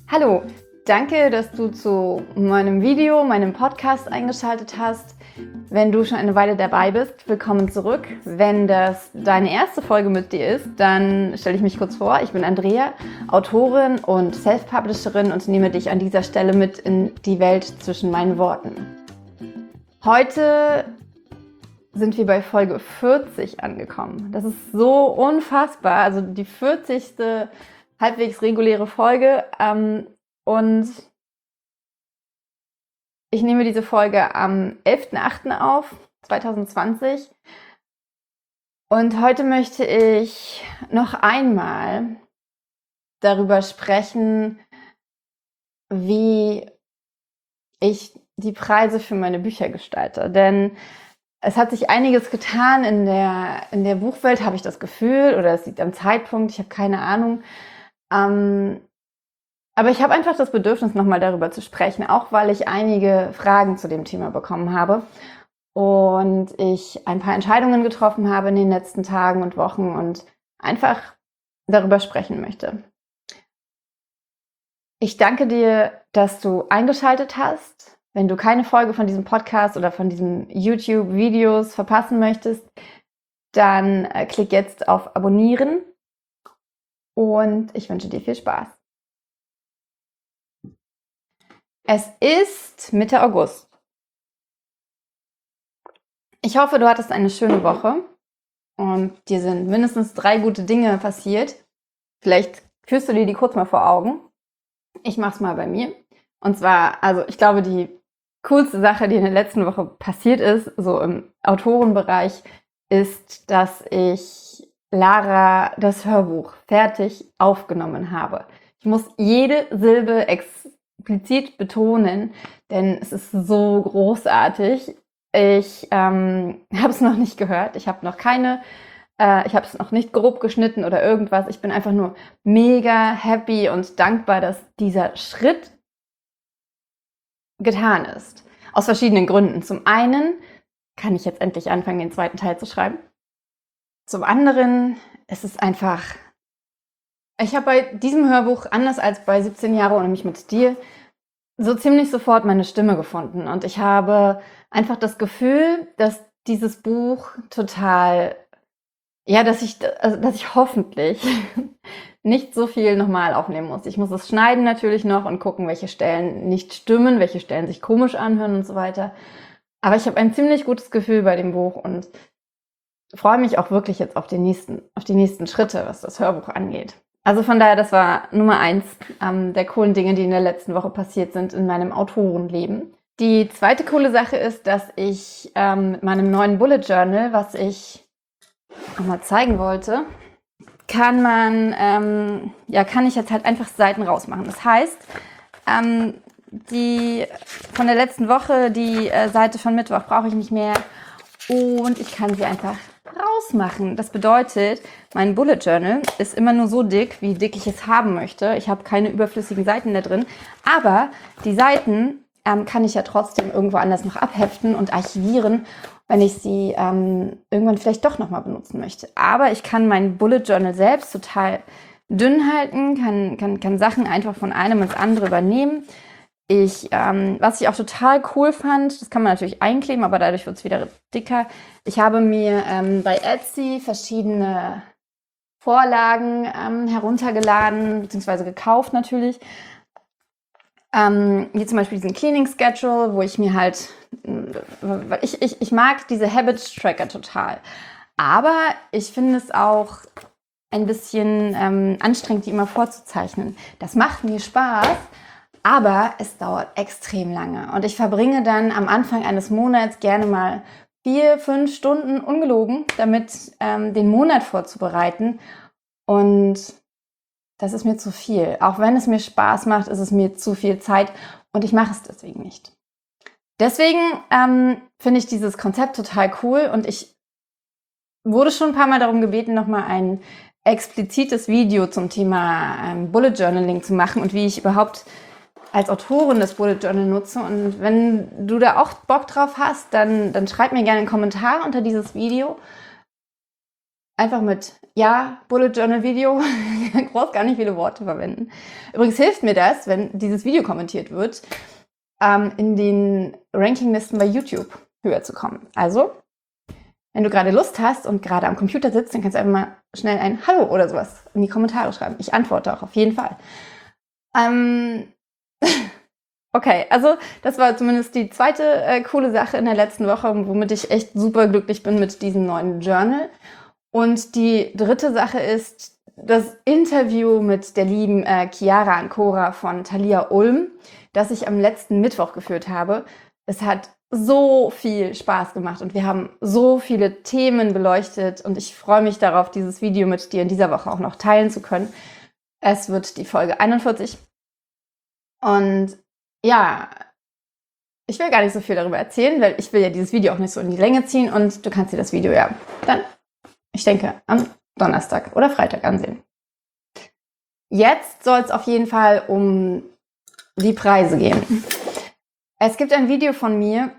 Hallo, danke, dass du zu meinem Video, meinem Podcast eingeschaltet hast. Wenn du schon eine Weile dabei bist, willkommen zurück. Wenn das deine erste Folge mit dir ist, dann stelle ich mich kurz vor. Ich bin Andrea, Autorin und Self-Publisherin und nehme dich an dieser Stelle mit in die Welt zwischen meinen Worten. Heute sind wir bei Folge 40 angekommen. Das ist so unfassbar. Also die 40. halbwegs reguläre Folge. Und ich nehme diese Folge am 11.08. auf, 2020. Und heute möchte ich noch einmal darüber sprechen, wie ich die Preise für meine Bücher gestalte. Denn es hat sich einiges getan in der Buchwelt, habe ich das Gefühl, oder es liegt am Zeitpunkt, ich habe keine Ahnung. Aber ich habe einfach das Bedürfnis, nochmal darüber zu sprechen, auch weil ich einige Fragen zu dem Thema bekommen habe und ich ein paar Entscheidungen getroffen habe in den letzten Tagen und Wochen und einfach darüber sprechen möchte. Ich danke dir, dass du eingeschaltet hast. Wenn du keine Folge von diesem Podcast oder von diesen YouTube-Videos verpassen möchtest, dann klick jetzt auf Abonnieren und ich wünsche dir viel Spaß. Es ist Mitte August. Ich hoffe, du hattest eine schöne Woche und dir sind mindestens 3 gute Dinge passiert. Vielleicht führst du dir die kurz mal vor Augen. Ich mache es mal bei mir. Und zwar, also ich glaube, die coolste Sache, die in der letzten Woche passiert ist, so im Autorenbereich, ist, dass ich Lara das Hörbuch fertig aufgenommen habe. Ich muss jede Silbe explizit betonen, denn es ist so großartig. Ich habe es noch nicht gehört. Ich habe es noch nicht grob geschnitten oder irgendwas. Ich bin einfach nur mega happy und dankbar, dass dieser Schritt getan ist. Aus verschiedenen Gründen. Zum einen kann ich jetzt endlich anfangen, den zweiten Teil zu schreiben. Zum anderen ist es einfach... Ich habe bei diesem Hörbuch, anders als bei 17 Jahre ohne mich mit dir, so ziemlich sofort meine Stimme gefunden. Und ich habe einfach das Gefühl, dass dieses Buch total, dass ich hoffentlich nicht so viel nochmal aufnehmen muss. Ich muss es schneiden natürlich noch und gucken, welche Stellen nicht stimmen, welche Stellen sich komisch anhören und so weiter. Aber ich habe ein ziemlich gutes Gefühl bei dem Buch und freue mich auch wirklich jetzt auf die nächsten Schritte, was das Hörbuch angeht. Also von daher, das war Nummer 1 der coolen Dinge, die in der letzten Woche passiert sind in meinem Autorenleben. Die zweite coole Sache ist, dass ich mit meinem neuen Bullet Journal, was ich nochmal zeigen wollte, kann ich jetzt halt einfach Seiten rausmachen. Das heißt, die von der letzten Woche, die Seite von Mittwoch brauche ich nicht mehr und ich kann sie einfach rausmachen. Das bedeutet, mein Bullet Journal ist immer nur so dick, wie dick ich es haben möchte. Ich habe keine überflüssigen Seiten da drin, aber die Seiten kann ich ja trotzdem irgendwo anders noch abheften und archivieren, wenn ich sie irgendwann vielleicht doch nochmal benutzen möchte. Aber ich kann mein Bullet Journal selbst total dünn halten, kann Sachen einfach von einem ins andere übernehmen. Was ich auch total cool fand, das kann man natürlich einkleben, aber dadurch wird es wieder dicker. Ich habe mir bei Etsy verschiedene Vorlagen heruntergeladen, beziehungsweise gekauft natürlich. Wie zum Beispiel diesen Cleaning Schedule, wo ich mir halt, ich mag diese Habit Tracker total. Aber ich finde es auch ein bisschen anstrengend, die immer vorzuzeichnen. Das macht mir Spaß. Aber es dauert extrem lange und ich verbringe dann am Anfang eines Monats gerne mal 4-5 Stunden ungelogen, damit den Monat vorzubereiten und das ist mir zu viel. Auch wenn es mir Spaß macht, ist es mir zu viel Zeit und ich mache es deswegen nicht. Deswegen finde ich dieses Konzept total cool und ich wurde schon ein paar Mal darum gebeten, nochmal ein explizites Video zum Thema Bullet Journaling zu machen und wie ich überhaupt als Autorin das Bullet Journal nutze. Und wenn du da auch Bock drauf hast, dann schreib mir gerne einen Kommentar unter dieses Video. einfach mit Bullet Journal Video, du brauchst gar nicht viele Worte verwenden. Übrigens hilft mir das, wenn dieses Video kommentiert wird, in den Rankinglisten bei YouTube höher zu kommen. Also, wenn du gerade Lust hast und gerade am Computer sitzt, dann kannst du einfach mal schnell ein Hallo oder sowas in die Kommentare schreiben. Ich antworte auch auf jeden Fall. Okay, also das war zumindest die zweite coole Sache in der letzten Woche, womit ich echt super glücklich bin mit diesem neuen Journal. Und die dritte Sache ist das Interview mit der lieben Chiara Ancora von Thalia Ulm, das ich am letzten Mittwoch geführt habe. Es hat so viel Spaß gemacht und wir haben so viele Themen beleuchtet und ich freue mich darauf, dieses Video mit dir in dieser Woche auch noch teilen zu können. Es wird die Folge 41 und ja, ich will gar nicht so viel darüber erzählen, weil ich will ja dieses Video auch nicht so in die Länge ziehen und du kannst dir das Video ja dann, ich denke, am Donnerstag oder Freitag ansehen. Jetzt soll es auf jeden Fall um die Preise gehen. Es gibt ein Video von mir,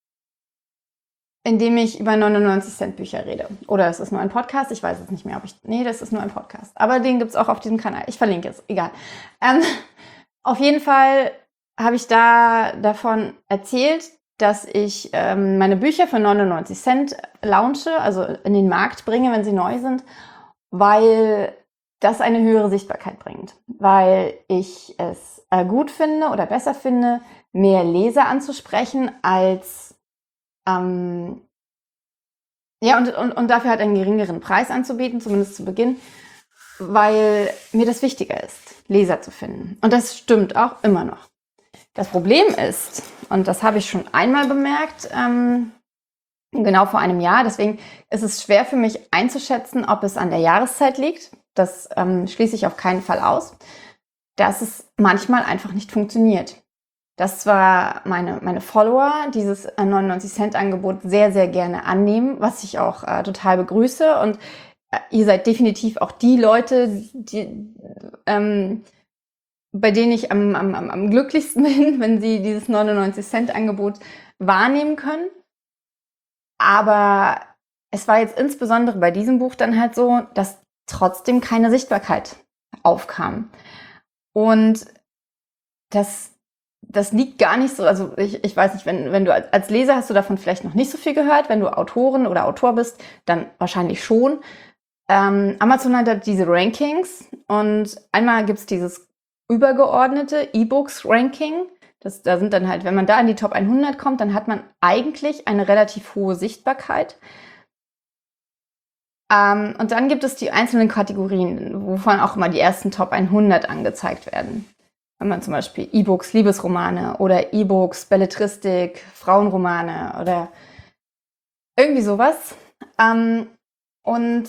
in dem ich über 99 Cent Bücher rede. Oder es ist nur ein Podcast, ich weiß jetzt nicht mehr, nee, das ist nur ein Podcast. Aber den gibt es auch auf diesem Kanal. Ich verlinke es, egal. Auf jeden Fall habe ich davon erzählt, dass ich meine Bücher für 99 Cent launche, also in den Markt bringe, wenn sie neu sind, weil das eine höhere Sichtbarkeit bringt. Weil ich es gut finde oder besser finde, mehr Leser anzusprechen, als und dafür halt einen geringeren Preis anzubieten, zumindest zu Beginn, weil mir das wichtiger ist, Leser zu finden. Und das stimmt auch immer noch. Das Problem ist, und das habe ich schon einmal bemerkt, genau vor einem Jahr, deswegen ist es schwer für mich einzuschätzen, ob es an der Jahreszeit liegt. Das schließe ich auf keinen Fall aus, dass es manchmal einfach nicht funktioniert. Dass zwar meine Follower dieses 99-Cent-Angebot sehr, sehr gerne annehmen, was ich auch total begrüße. Und ihr seid definitiv auch die Leute, bei denen ich am glücklichsten bin, wenn sie dieses 99-Cent-Angebot wahrnehmen können. Aber es war jetzt insbesondere bei diesem Buch dann halt so, dass trotzdem keine Sichtbarkeit aufkam. Und das liegt gar nicht so, also ich weiß nicht, wenn du als Leser hast du davon vielleicht noch nicht so viel gehört, wenn du Autorin oder Autor bist, dann wahrscheinlich schon. Amazon hat diese Rankings und einmal gibt es dieses übergeordnete E-Books-Ranking. Da sind dann halt, wenn man da in die Top 100 kommt, dann hat man eigentlich eine relativ hohe Sichtbarkeit. Und dann gibt es die einzelnen Kategorien, wovon auch immer die ersten Top 100 angezeigt werden. Wenn man zum Beispiel E-Books, Liebesromane oder E-Books, Belletristik, Frauenromane oder irgendwie sowas. Und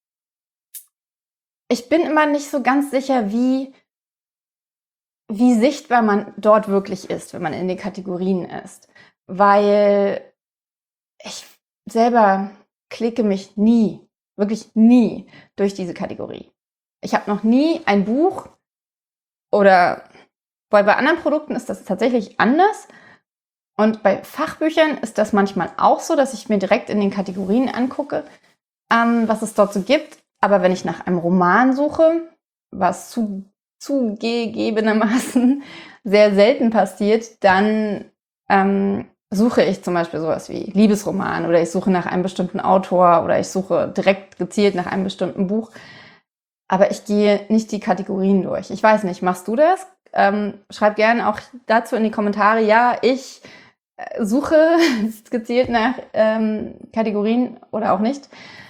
ich bin immer nicht so ganz sicher, wie sichtbar man dort wirklich ist, wenn man in den Kategorien ist. Weil ich selber klicke mich nie, wirklich nie durch diese Kategorie. Ich habe noch nie ein Buch oder bei anderen Produkten ist das tatsächlich anders. Und bei Fachbüchern ist das manchmal auch so, dass ich mir direkt in den Kategorien angucke, was es dort so gibt. Aber wenn ich nach einem Roman suche, was zugegebenermaßen sehr selten passiert, dann suche ich zum Beispiel sowas wie Liebesroman oder ich suche nach einem bestimmten Autor oder ich suche direkt gezielt nach einem bestimmten Buch. Aber ich gehe nicht die Kategorien durch. Ich weiß nicht, machst du das? Schreib gerne auch dazu in die Kommentare. Ja, ich suche gezielt nach Kategorien oder auch nicht.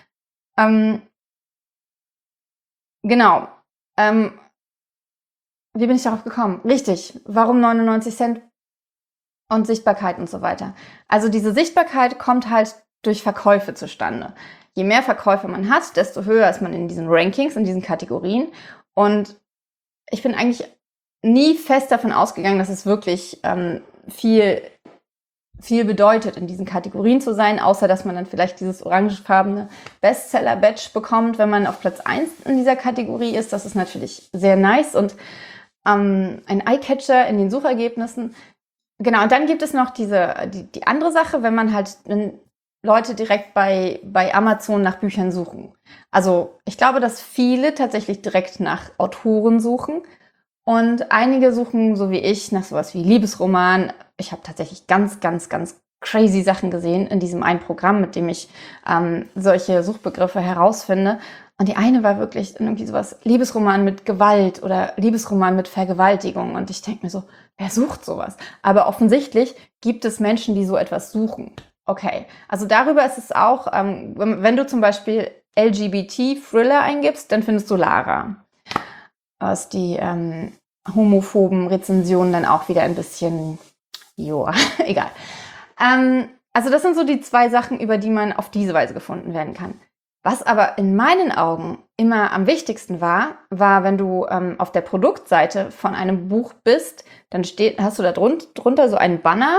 Genau. Wie bin ich darauf gekommen? Richtig. Warum 99 Cent und Sichtbarkeit und so weiter? Also diese Sichtbarkeit kommt halt durch Verkäufe zustande. Je mehr Verkäufe man hat, desto höher ist man in diesen Rankings, in diesen Kategorien. Und ich bin eigentlich nie fest davon ausgegangen, dass es wirklich viel bedeutet, in diesen Kategorien zu sein, außer dass man dann vielleicht dieses orangefarbene Bestseller-Badge bekommt, wenn man auf Platz 1 in dieser Kategorie ist. Das ist natürlich sehr nice und ein Eyecatcher in den Suchergebnissen. Genau, und dann gibt es noch die andere Sache, wenn man halt Leute direkt bei Amazon nach Büchern suchen. Also ich glaube, dass viele tatsächlich direkt nach Autoren suchen und einige suchen, so wie ich, nach sowas wie Liebesroman. Ich habe tatsächlich ganz, ganz, ganz crazy Sachen gesehen in diesem einen Programm, mit dem ich solche Suchbegriffe herausfinde. Und die eine war wirklich irgendwie sowas, Liebesroman mit Gewalt oder Liebesroman mit Vergewaltigung. Und ich denke mir so, wer sucht sowas? Aber offensichtlich gibt es Menschen, die so etwas suchen. Okay, also darüber ist es auch, wenn du zum Beispiel LGBT-Thriller eingibst, dann findest du Lara. Was die homophoben Rezensionen dann auch wieder ein bisschen, joa, egal. Also das sind so die zwei Sachen, über die man auf diese Weise gefunden werden kann. Was aber in meinen Augen immer am wichtigsten war, wenn du auf der Produktseite von einem Buch bist, dann hast du da drunter so einen Banner,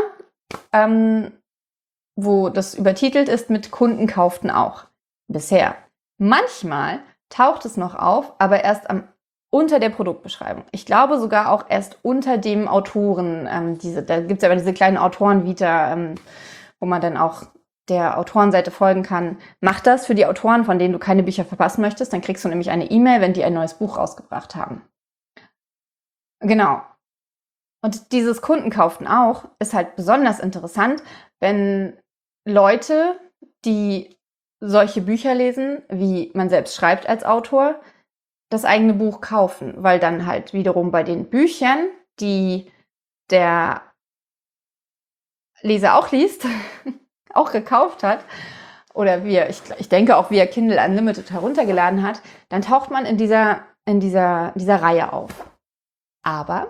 wo das übertitelt ist mit Kunden kauften auch. Bisher. Manchmal taucht es noch auf, aber erst unter der Produktbeschreibung. Ich glaube sogar auch erst unter dem Autoren. Da gibt es aber diese kleinen Autorenvita, wo man dann auch der Autorenseite folgen kann. Mach das für die Autoren, von denen du keine Bücher verpassen möchtest. Dann kriegst du nämlich eine E-Mail, wenn die ein neues Buch rausgebracht haben. Genau. Und dieses Kunden kauften auch ist halt besonders interessant, wenn Leute, die solche Bücher lesen, wie man selbst schreibt als Autor, das eigene Buch kaufen, weil dann halt wiederum bei den Büchern, die der Leser auch liest, auch gekauft hat, oder ich denke auch, wie er Kindle Unlimited heruntergeladen hat, dann taucht man in dieser Reihe auf. Aber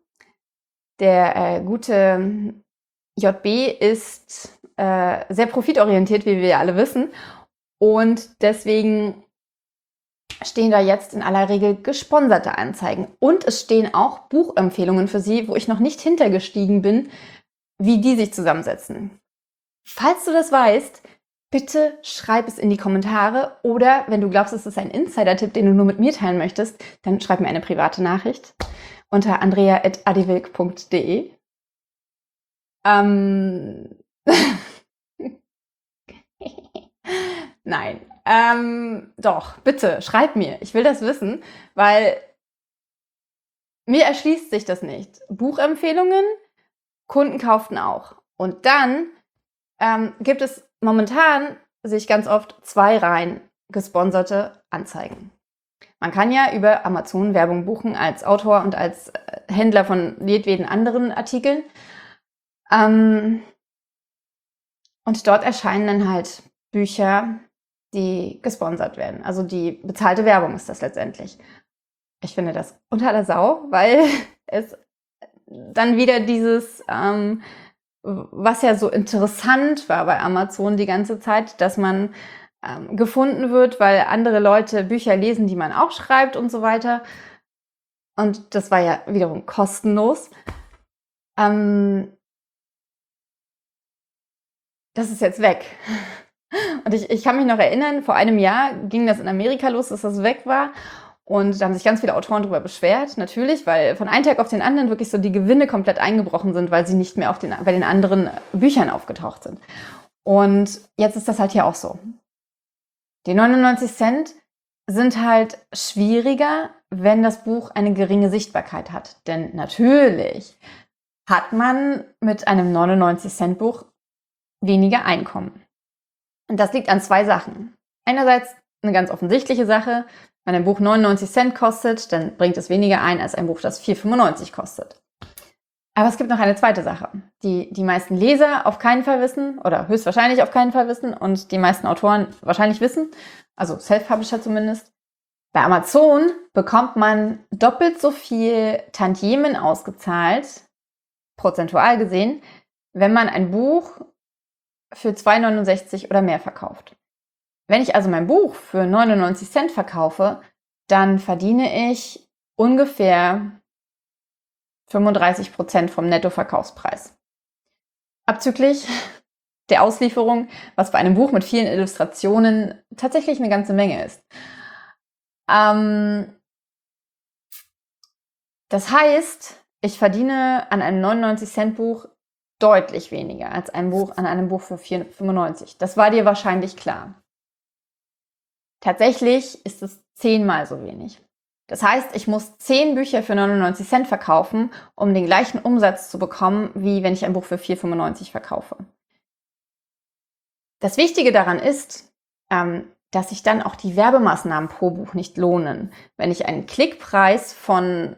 der gute JB ist sehr profitorientiert, wie wir alle wissen. Und deswegen stehen da jetzt in aller Regel gesponserte Anzeigen. Und es stehen auch Buchempfehlungen für Sie, wo ich noch nicht hintergestiegen bin, wie die sich zusammensetzen. Falls du das weißt, bitte schreib es in die Kommentare. Oder wenn du glaubst, es ist ein Insider-Tipp, den du nur mit mir teilen möchtest, dann schreib mir eine private Nachricht unter andrea@adivilk.de. Nein. Doch, bitte, schreib mir. Ich will das wissen, weil mir erschließt sich das nicht. Buchempfehlungen, Kunden kauften auch. Und dann gibt es momentan, sehe ich ganz oft, 2 Reihen gesponserte Anzeigen. Man kann ja über Amazon Werbung buchen als Autor und als Händler von jedweden anderen Artikeln. Und dort erscheinen dann halt Bücher, die gesponsert werden. Also die bezahlte Werbung ist das letztendlich. Ich finde das unter aller Sau, weil es dann wieder dieses, was ja so interessant war bei Amazon die ganze Zeit, dass man gefunden wird, weil andere Leute Bücher lesen, die man auch schreibt und so weiter. Und das war ja wiederum kostenlos. Das ist jetzt weg. Und ich kann mich noch erinnern, vor einem Jahr ging das in Amerika los, dass das weg war. Und da haben sich ganz viele Autoren darüber beschwert, natürlich, weil von einem Tag auf den anderen wirklich so die Gewinne komplett eingebrochen sind, weil sie nicht mehr bei den anderen Büchern aufgetaucht sind. Und jetzt ist das halt hier auch so. Die 99 Cent sind halt schwieriger, wenn das Buch eine geringe Sichtbarkeit hat. Denn natürlich hat man mit einem 99 Cent Buch weniger Einkommen. Und das liegt an 2 Sachen. Einerseits eine ganz offensichtliche Sache. Wenn ein Buch 99 Cent kostet, dann bringt es weniger ein als ein Buch, das 4,95 kostet. Aber es gibt noch eine zweite Sache, die die meisten Leser auf keinen Fall wissen oder höchstwahrscheinlich auf keinen Fall wissen und die meisten Autoren wahrscheinlich wissen, also Self-Publisher zumindest. Bei Amazon bekommt man doppelt so viel Tantiemen ausgezahlt, prozentual gesehen, wenn man ein Buch für 2,69 oder mehr verkauft. Wenn ich also mein Buch für 99 Cent verkaufe, dann verdiene ich ungefähr 35% vom Nettoverkaufspreis. Abzüglich der Auslieferung, was bei einem Buch mit vielen Illustrationen tatsächlich eine ganze Menge ist. Das heißt, ich verdiene an einem 99 Cent Buch deutlich weniger als ein Buch an einem Buch für 4,95. Das war dir wahrscheinlich klar. Tatsächlich ist es 10-mal so wenig. Das heißt, ich muss 10 Bücher für 99 Cent verkaufen, um den gleichen Umsatz zu bekommen, wie wenn ich ein Buch für 4,95 verkaufe. Das Wichtige daran ist, dass sich dann auch die Werbemaßnahmen pro Buch nicht lohnen. Wenn ich einen Klickpreis von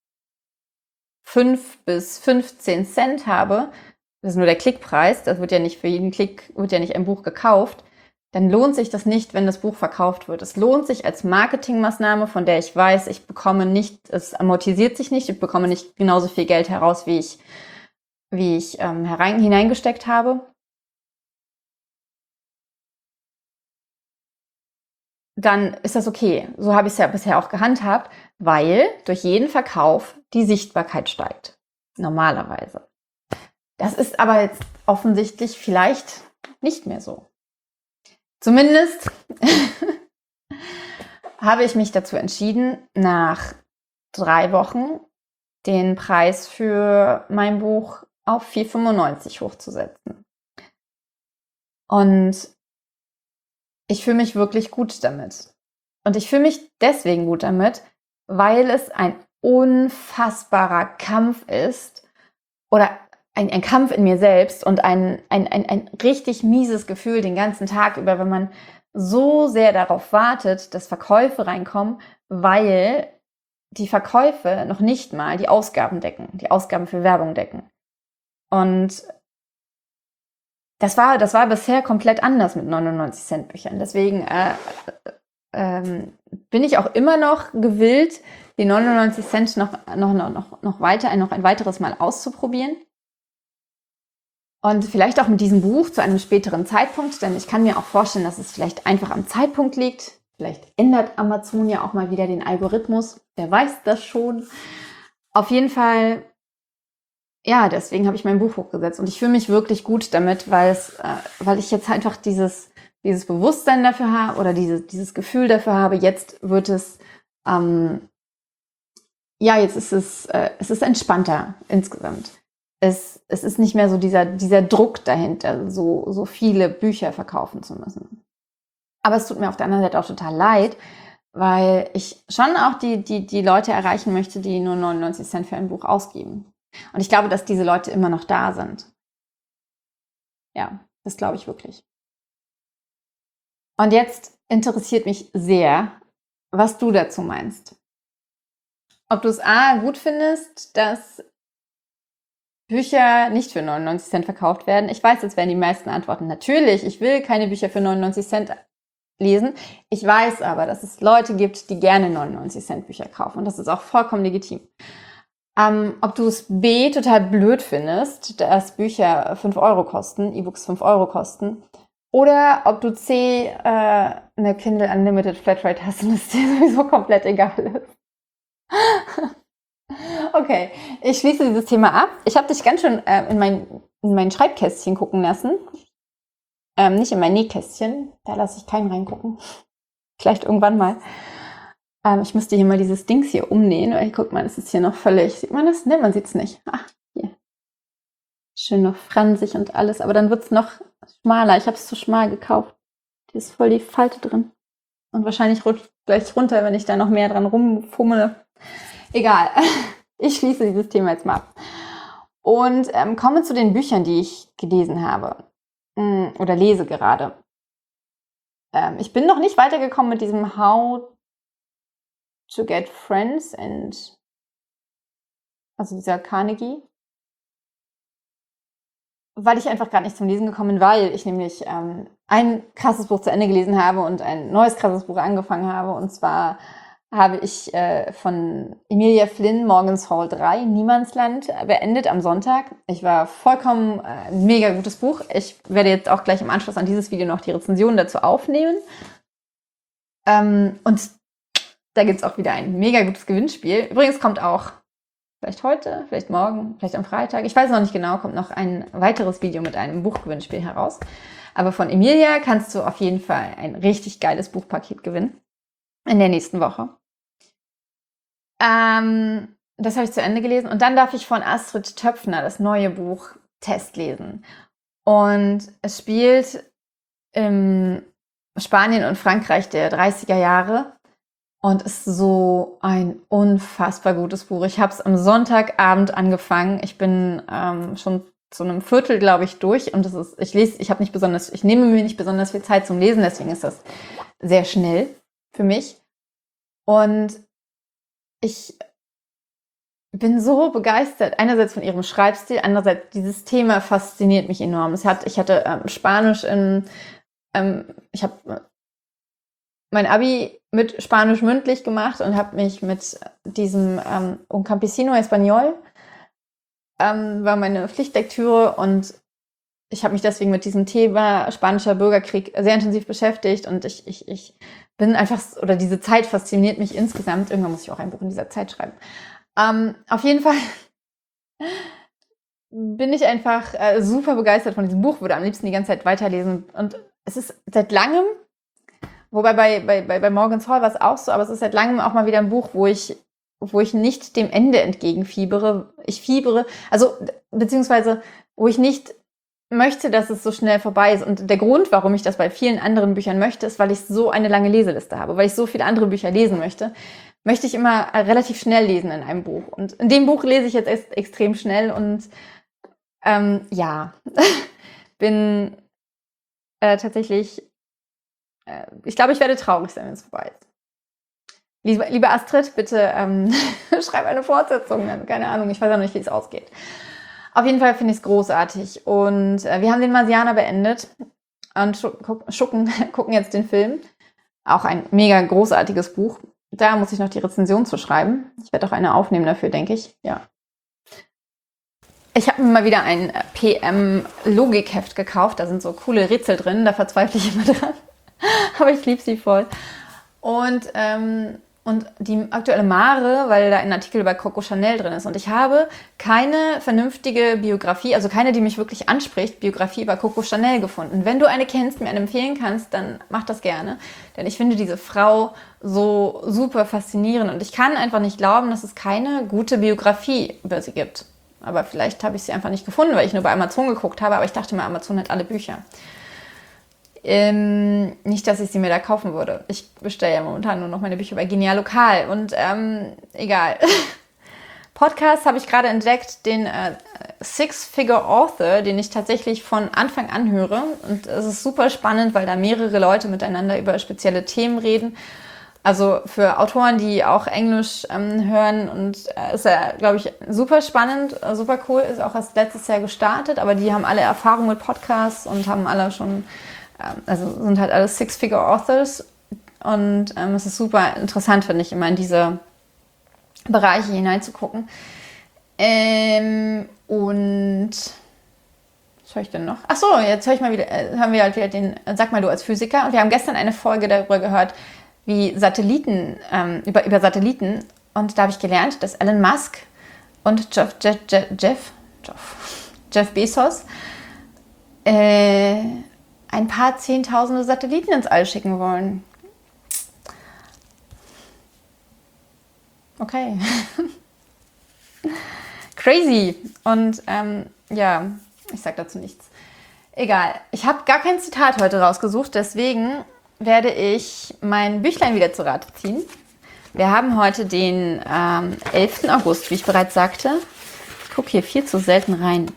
5 bis 15 Cent habe, das ist nur der Klickpreis, das wird ja nicht für jeden Klick, wird ja nicht ein Buch gekauft, dann lohnt sich das nicht, wenn das Buch verkauft wird. Es lohnt sich als Marketingmaßnahme, von der ich weiß, ich bekomme nicht, es amortisiert sich nicht, ich bekomme nicht genauso viel Geld heraus, wie ich hineingesteckt habe. Dann ist das okay. So habe ich es ja bisher auch gehandhabt, weil durch jeden Verkauf die Sichtbarkeit steigt. Normalerweise. Das ist aber jetzt offensichtlich vielleicht nicht mehr so. Zumindest habe ich mich dazu entschieden, nach 3 Wochen den Preis für mein Buch auf 4,95 hochzusetzen. Und ich fühle mich wirklich gut damit. Und ich fühle mich deswegen gut damit, weil es ein unfassbarer Kampf ist oder ein Kampf in mir selbst und ein richtig mieses Gefühl den ganzen Tag über, wenn man so sehr darauf wartet, dass Verkäufe reinkommen, weil die Verkäufe noch nicht mal die Ausgaben decken, die Ausgaben für Werbung decken. Und das war bisher komplett anders mit 99 Cent Büchern. Deswegen bin ich auch immer noch gewillt, die 99 Cent noch ein weiteres Mal auszuprobieren. Und vielleicht auch mit diesem Buch zu einem späteren Zeitpunkt, denn ich kann mir auch vorstellen, dass es vielleicht einfach am Zeitpunkt liegt. Vielleicht ändert Amazon ja auch mal wieder den Algorithmus. Wer weiß das schon. Auf jeden Fall, ja, deswegen habe ich mein Buch hochgesetzt. Und ich fühle mich wirklich gut damit, weil ich jetzt einfach dieses Bewusstsein dafür habe oder dieses Gefühl dafür habe, jetzt wird es, jetzt ist es ist entspannter insgesamt. Es ist nicht mehr so dieser Druck dahinter, so viele Bücher verkaufen zu müssen. Aber es tut mir auf der anderen Seite auch total leid, weil ich schon auch die Leute erreichen möchte, die nur 99 Cent für ein Buch ausgeben. Und ich glaube, dass diese Leute immer noch da sind. Ja, das glaube ich wirklich. Und jetzt interessiert mich sehr, was du dazu meinst. Ob du es gut findest, dass Bücher nicht für 99 Cent verkauft werden. Ich weiß, jetzt werden die meisten antworten, natürlich, ich will keine Bücher für 99 Cent lesen. Ich weiß aber, dass es Leute gibt, die gerne 99 Cent Bücher kaufen. Und das ist auch vollkommen legitim. Ob du es total blöd findest, dass Bücher 5 Euro kosten, E-Books 5 Euro kosten, oder ob du eine Kindle Unlimited Flatrate hast und es dir sowieso komplett egal ist. Okay, ich schließe dieses Thema ab. Ich habe dich ganz schön in mein Schreibkästchen gucken lassen. Nicht in mein Nähkästchen, da lasse ich keinen reingucken. Vielleicht irgendwann mal. Ich müsste hier mal dieses Dings hier umnähen. Guck mal, das ist hier noch völlig... Sieht man das? Ne, man sieht es nicht. Hier. Schön noch fransig und alles, aber dann wird es noch schmaler. Ich habe es zu schmal gekauft. Hier ist voll die Falte drin. Und wahrscheinlich rutscht gleich runter, wenn ich da noch mehr dran rumfummele. Egal. Ich schließe dieses Thema jetzt mal ab. Und komme zu den Büchern, die ich gelesen habe. Oder lese gerade. Ich bin noch nicht weitergekommen mit diesem How to Get Friends also dieser Carnegie. Weil ich einfach gerade nicht zum Lesen gekommen bin, weil ich nämlich ein krasses Buch zu Ende gelesen habe und ein neues krasses Buch angefangen habe. Und zwar habe ich von Emilia Flynn Morgan's Hall 3, Niemandsland, beendet am Sonntag. Ich war vollkommen mega gutes Buch. Ich werde jetzt auch gleich im Anschluss an dieses Video noch die Rezension dazu aufnehmen. Und da gibt es auch wieder ein mega gutes Gewinnspiel. Übrigens kommt auch vielleicht heute, vielleicht morgen, vielleicht am Freitag, ich weiß noch nicht genau, kommt noch ein weiteres Video mit einem Buchgewinnspiel heraus. Aber von Emilia kannst du auf jeden Fall ein richtig geiles Buchpaket gewinnen in der nächsten Woche. Das habe ich zu Ende gelesen. Und dann darf ich von Astrid Töpfner das neue Buch Test lesen. Und es spielt im Spanien und Frankreich der 30er Jahre und ist so ein unfassbar gutes Buch. Ich habe es am Sonntagabend angefangen. Ich bin schon zu einem Viertel, glaube ich, durch und ich nehme mir nicht besonders viel Zeit zum Lesen, deswegen ist das sehr schnell für mich. Und ich bin so begeistert, einerseits von ihrem Schreibstil, andererseits dieses Thema fasziniert mich enorm. Ich hatte Spanisch ich habe mein Abi mit Spanisch mündlich gemacht und habe mich mit diesem Un Campesino Español war meine Pflichtlektüre und ich habe mich deswegen mit diesem Thema spanischer Bürgerkrieg sehr intensiv beschäftigt und ich bin einfach, oder diese Zeit fasziniert mich insgesamt. Irgendwann muss ich auch ein Buch in dieser Zeit schreiben. Auf jeden Fall bin ich einfach super begeistert von diesem Buch, würde am liebsten die ganze Zeit weiterlesen. Und es ist seit langem, wobei bei Morgan's Hall war es auch so, aber es ist seit langem auch mal wieder ein Buch, wo ich nicht dem Ende entgegenfiebere. Beziehungsweise, wo ich nicht möchte, dass es so schnell vorbei ist. Und der Grund, warum ich das bei vielen anderen Büchern möchte, ist, weil ich so eine lange Leseliste habe, weil ich so viele andere Bücher lesen möchte ich immer relativ schnell lesen in einem Buch. Und in dem Buch lese ich jetzt extrem schnell und bin tatsächlich, ich glaube, ich werde traurig sein, wenn es vorbei ist. Liebe Astrid, bitte schreib eine Fortsetzung. Keine Ahnung, ich weiß auch nicht, wie es ausgeht. Auf jeden Fall finde ich es großartig. Und wir haben den Marsianer beendet und gucken jetzt den Film. Auch ein mega großartiges Buch. Da muss ich noch die Rezension zu schreiben. Ich werde auch eine aufnehmen dafür, denke ich. Ja. Ich habe mir mal wieder ein PM-Logikheft gekauft. Da sind so coole Rätsel drin. Da verzweifle ich immer dran. Aber ich liebe sie voll. Und die aktuelle Mare, weil da ein Artikel über Coco Chanel drin ist. Und ich habe keine vernünftige Biografie, also keine, die mich wirklich anspricht, Biografie über Coco Chanel gefunden. Wenn du eine kennst, mir eine empfehlen kannst, dann mach das gerne. Denn ich finde diese Frau so super faszinierend. Und ich kann einfach nicht glauben, dass es keine gute Biografie über sie gibt. Aber vielleicht habe ich sie einfach nicht gefunden, weil ich nur bei Amazon geguckt habe. Aber ich dachte mir, Amazon hat alle Bücher. Nicht, dass ich sie mir da kaufen würde. Ich bestelle ja momentan nur noch meine Bücher bei Genial Lokal. Und egal. Podcast habe ich gerade entdeckt, den Six-Figure Author, den ich tatsächlich von Anfang an höre. Und es ist super spannend, weil da mehrere Leute miteinander über spezielle Themen reden. Also für Autoren, die auch Englisch hören. Und ist ja, glaube ich, super spannend, super cool. Ist auch erst letztes Jahr gestartet. Aber die haben alle Erfahrung mit Podcasts und haben alle schon... Also sind halt alles Six-Figure-Authors und es ist super interessant, finde ich, immer in diese Bereiche hineinzugucken. Und was höre ich denn noch? Ach so, jetzt höre ich mal wieder, hören wir halt wieder den Sag mal du als Physiker. Und wir haben gestern eine Folge darüber gehört, wie Satelliten, über Satelliten. Und da habe ich gelernt, dass Elon Musk und Jeff Bezos ein paar Zehntausende Satelliten ins All schicken wollen. Okay. Crazy. Und ich sag dazu nichts. Egal. Ich habe gar kein Zitat heute rausgesucht, deswegen werde ich mein Büchlein wieder zu Rate ziehen. Wir haben heute den 11. August, wie ich bereits sagte. Ich gucke hier viel zu selten rein.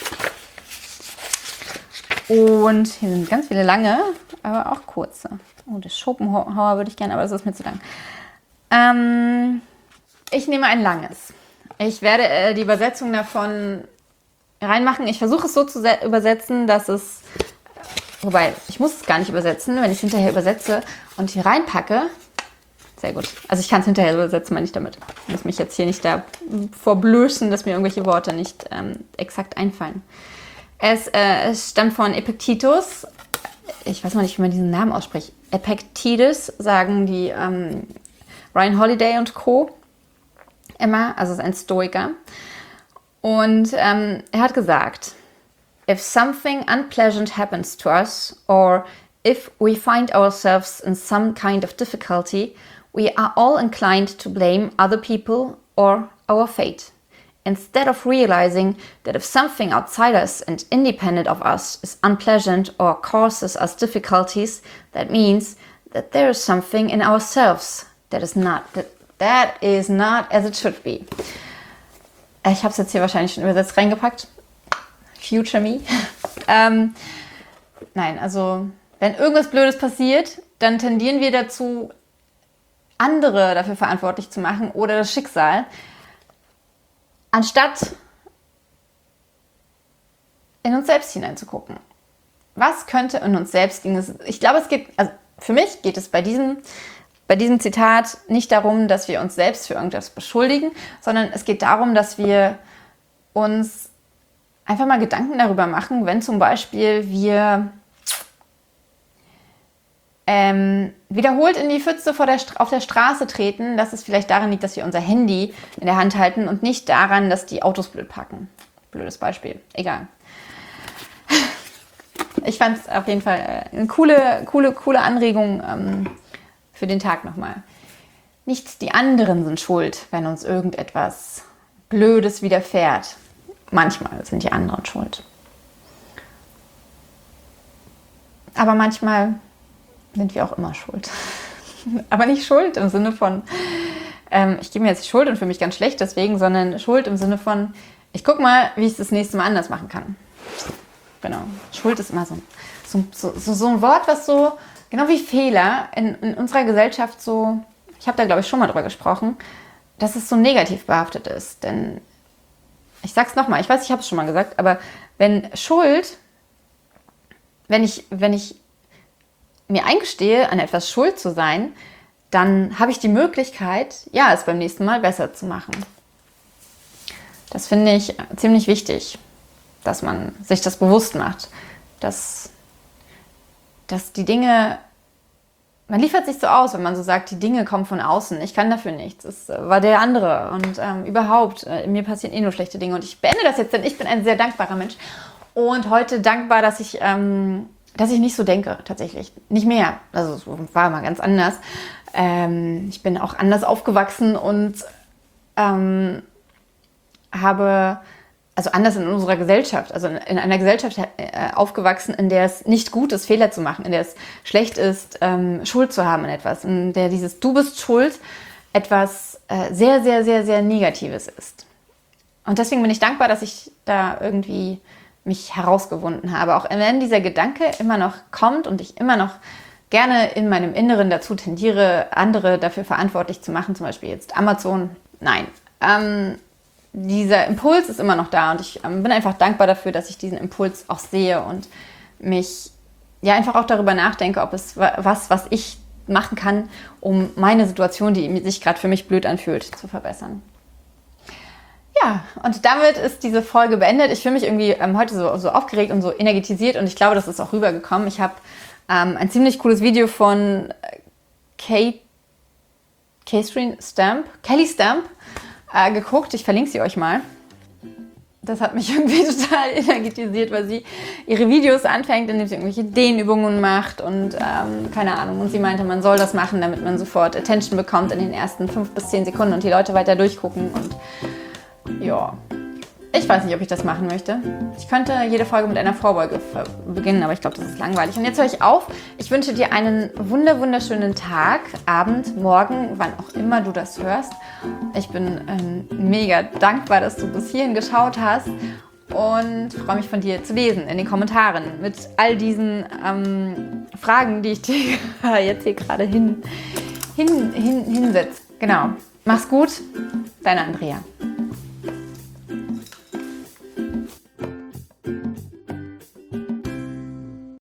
Und hier sind ganz viele lange, aber auch kurze. Oh, das Schopenhauer würde ich gerne, aber das ist mir zu lang. Ich nehme ein langes. Ich werde die Übersetzung davon reinmachen. Ich versuche es so zu übersetzen, dass es... Wobei, ich muss es gar nicht übersetzen, wenn ich es hinterher übersetze und hier reinpacke. Sehr gut. Also ich kann es hinterher übersetzen, meine ich damit. Ich muss mich jetzt hier nicht davor blößen, dass mir irgendwelche Worte nicht exakt einfallen. Es stammt von Epictetus. Ich weiß mal nicht, wie man diesen Namen ausspricht. Epictetus sagen die Ryan Holiday und Co. immer. Also es ist ein Stoiker. Und er hat gesagt, if something unpleasant happens to us or if we find ourselves in some kind of difficulty, we are all inclined to blame other people or our fate. Instead of realizing that if something outside us and independent of us is unpleasant or causes us difficulties, that means that there is something in ourselves that is not as it should be. Ich habe es jetzt hier wahrscheinlich schon übersetzt reingepackt. Future me. Nein, also wenn irgendwas Blödes passiert, dann tendieren wir dazu, andere dafür verantwortlich zu machen oder das Schicksal, anstatt in uns selbst hineinzugucken. Was könnte in uns selbst liegen? Ich glaube, für mich geht es bei diesem Zitat nicht darum, dass wir uns selbst für irgendwas beschuldigen, sondern es geht darum, dass wir uns einfach mal Gedanken darüber machen, wenn zum Beispiel wir wiederholt in die Pfütze auf der Straße treten, dass es vielleicht daran liegt, dass wir unser Handy in der Hand halten und nicht daran, dass die Autos blöd parken. Blödes Beispiel, egal. Ich fand es auf jeden Fall eine coole Anregung für den Tag nochmal. Nicht die anderen sind schuld, wenn uns irgendetwas Blödes widerfährt. Manchmal sind die anderen schuld. Aber manchmal sind wir auch immer schuld. Aber nicht Schuld im Sinne von, ich gebe mir jetzt die Schuld und fühle mich ganz schlecht deswegen, sondern Schuld im Sinne von, ich gucke mal, wie ich es das nächste Mal anders machen kann. Genau. Schuld ist immer so ein Wort, was so, genau wie Fehler in unserer Gesellschaft so, ich habe da glaube ich schon mal drüber gesprochen, dass es so negativ behaftet ist. Denn, ich sag's nochmal, ich weiß, ich habe es schon mal gesagt, aber wenn ich mir eingestehe, an etwas schuld zu sein, dann habe ich die Möglichkeit, es beim nächsten Mal besser zu machen. Das finde ich ziemlich wichtig, dass man sich das bewusst macht, dass die Dinge, man liefert sich so aus, wenn man so sagt, die Dinge kommen von außen, ich kann dafür nichts, es war der andere und überhaupt, mir passieren nur schlechte Dinge und ich beende das jetzt, denn ich bin ein sehr dankbarer Mensch und heute dankbar, dass ich nicht so denke, tatsächlich. Nicht mehr. Also es war mal ganz anders. Ich bin auch anders aufgewachsen und habe, also anders in unserer Gesellschaft, also in einer Gesellschaft aufgewachsen, in der es nicht gut ist, Fehler zu machen, in der es schlecht ist, Schuld zu haben an etwas, in der dieses Du bist schuld etwas sehr, sehr, sehr, sehr Negatives ist. Und deswegen bin ich dankbar, dass ich da irgendwie mich herausgewunden habe. Auch wenn dieser Gedanke immer noch kommt und ich immer noch gerne in meinem Inneren dazu tendiere, andere dafür verantwortlich zu machen, zum Beispiel jetzt Amazon. Nein, dieser Impuls ist immer noch da und ich bin einfach dankbar dafür, dass ich diesen Impuls auch sehe und mich einfach auch darüber nachdenke, ob es was ich machen kann, um meine Situation, die sich gerade für mich blöd anfühlt, zu verbessern. Ja, und damit ist diese Folge beendet. Ich fühle mich irgendwie heute so aufgeregt und so energetisiert und ich glaube, das ist auch rübergekommen. Ich habe ein ziemlich cooles Video von Kelly Stamp geguckt. Ich verlinke sie euch mal. Das hat mich irgendwie total energetisiert, weil sie ihre Videos anfängt, indem sie irgendwelche Dehnübungen macht und keine Ahnung. Und sie meinte, man soll das machen, damit man sofort Attention bekommt in den ersten 5 bis 10 Sekunden und die Leute weiter durchgucken und ja, ich weiß nicht, ob ich das machen möchte. Ich könnte jede Folge mit einer Vorbeuge beginnen, aber ich glaube, das ist langweilig. Und jetzt höre ich auf. Ich wünsche dir einen wunderschönen Tag, Abend, Morgen, wann auch immer du das hörst. Ich bin mega dankbar, dass du bis hierhin geschaut hast und freue mich von dir zu lesen in den Kommentaren mit all diesen Fragen, die ich dir jetzt hier gerade hinsetze. Genau. Mach's gut, deine Andrea.